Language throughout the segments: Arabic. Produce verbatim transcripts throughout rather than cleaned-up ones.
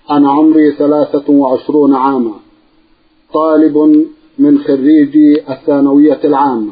أنا عمري ثلاثة وعشرون عاما، طالب من خريجي الثانوية العامة.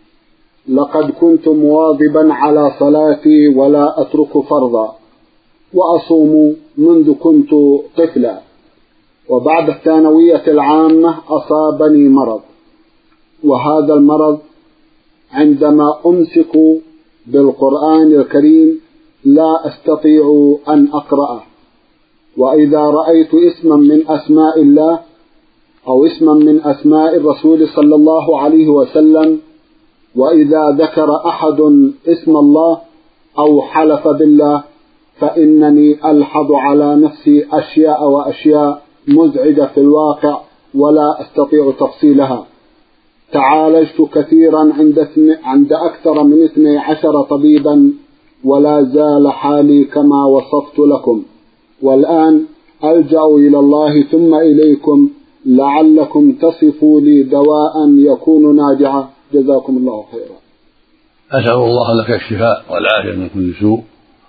لقد كنت مواظبا على صلاتي ولا أترك فرضا، وأصوم منذ كنت طفلا، وبعد الثانوية العامة أصابني مرض، وهذا المرض عندما أمسك بالقرآن الكريم لا أستطيع أن أقرأه، وإذا رأيت اسما من أسماء الله أو اسما من أسماء الرسول صلى الله عليه وسلم، وإذا ذكر أحد اسم الله أو حلف بالله، فإنني ألحظ على نفسي أشياء وأشياء مزعجة في الواقع ولا أستطيع تفصيلها. تعالجت كثيرا عند, عند أكثر من اثني عشر طبيبا، ولا زال حالي كما وصفت لكم، والآن ألجأ إلى الله ثم إليكم لعلكم تصفوا لي دواء يكون ناجعا. جزاكم الله خيرا. أسأل الله لك الشفاء والعافية من كل سوء،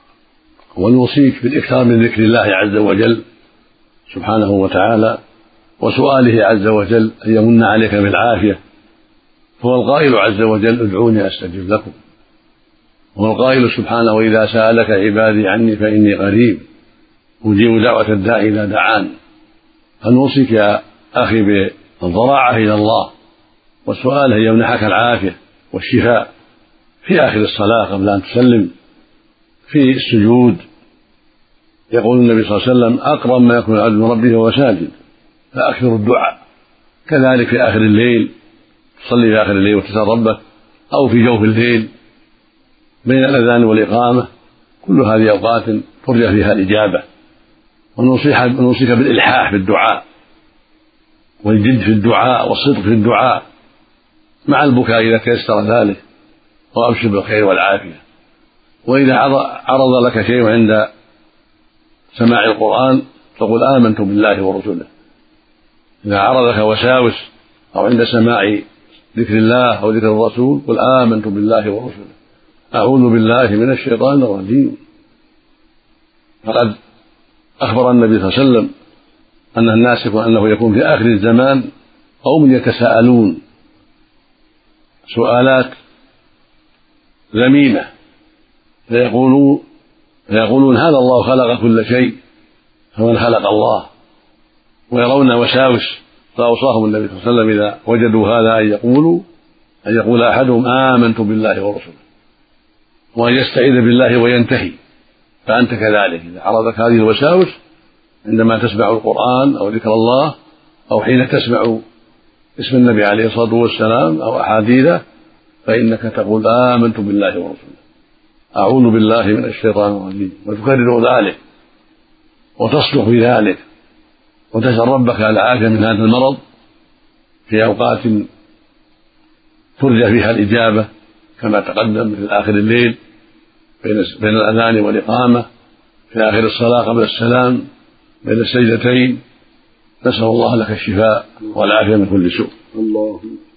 ونوصيك بالإكثار من ذكر الله عز وجل سبحانه وتعالى، وسؤاله عز وجل أن يمن عليك بالعافية، هو القائل عز وجل ادعوني أستجب لكم، هو القائل سبحانه وإذا سألك عبادي عني فإني قريب أجيب دعوة الداعي إذا دعان. فنوصيك يا أخي بالضراعة إلى الله والسؤال أن يمنحك العافية والشفاء في آخر الصلاة قبل أن تسلم، في السجود يقول النبي صلى الله عليه وسلم أقرب ما يكون العبد من ربه وهو ساجد، فأكثر الدعاء. كذلك في آخر الليل تصلي في آخر الليل وتسأل ربك، أو في جوف الليل بين الأذان والإقامة، كل هذه أوقات ترجى فيها الإجابة. ونوصيك بالإلحاح في الدعاء والجد في الدعاء والصدق في الدعاء مع البكاء إذا تيسر ذلك، وأبشر بالخير والعافية. وإذا عرض لك شيء عند سماع القرآن فقل آمنت بالله ورسوله. إذا عرض لك وساوس أو عند سماع ذكر الله أو ذكر الرسول قل آمنت بالله ورسوله، أعوذ بالله من الشيطان الرجيم. فقد أخبر النبي صلى الله عليه وسلم أن الناس أنه يكون في آخر الزمان قوم يتساءلون سؤالات ذميمة، فيقولون, فيقولون هذا الله خلق كل شيء فمن خلق الله، ويرون وساوس. فأوصاهم النبي صلى الله عليه وسلم إذا وجدوا هذا أن يقولوا أن يقول أحدهم آمنت بالله ورسوله، وأن يستعيذ بالله وينتهي. فأنت كذلك إذا عرضك هذه الوساوس عندما تسمع القرآن أو ذكر الله أو حين تسمع اسم النبي عليه الصلاة والسلام أو أحاديثه، فإنك تقول آمنت بالله ورسوله، أعوذ بالله من الشيطان الرجيم، وتكرر ذلك وتصدق في ذلك، وتسأل ربك العافية من هذا المرض في أوقات ترجى فيها الإجابة كما تقدم، مثل آخر الليل بين الأذان والإقامة، في آخر الصلاة قبل السلام، بين السجدتين. نسأل الله لك الشفاء والعافية من كل سوء. اللهم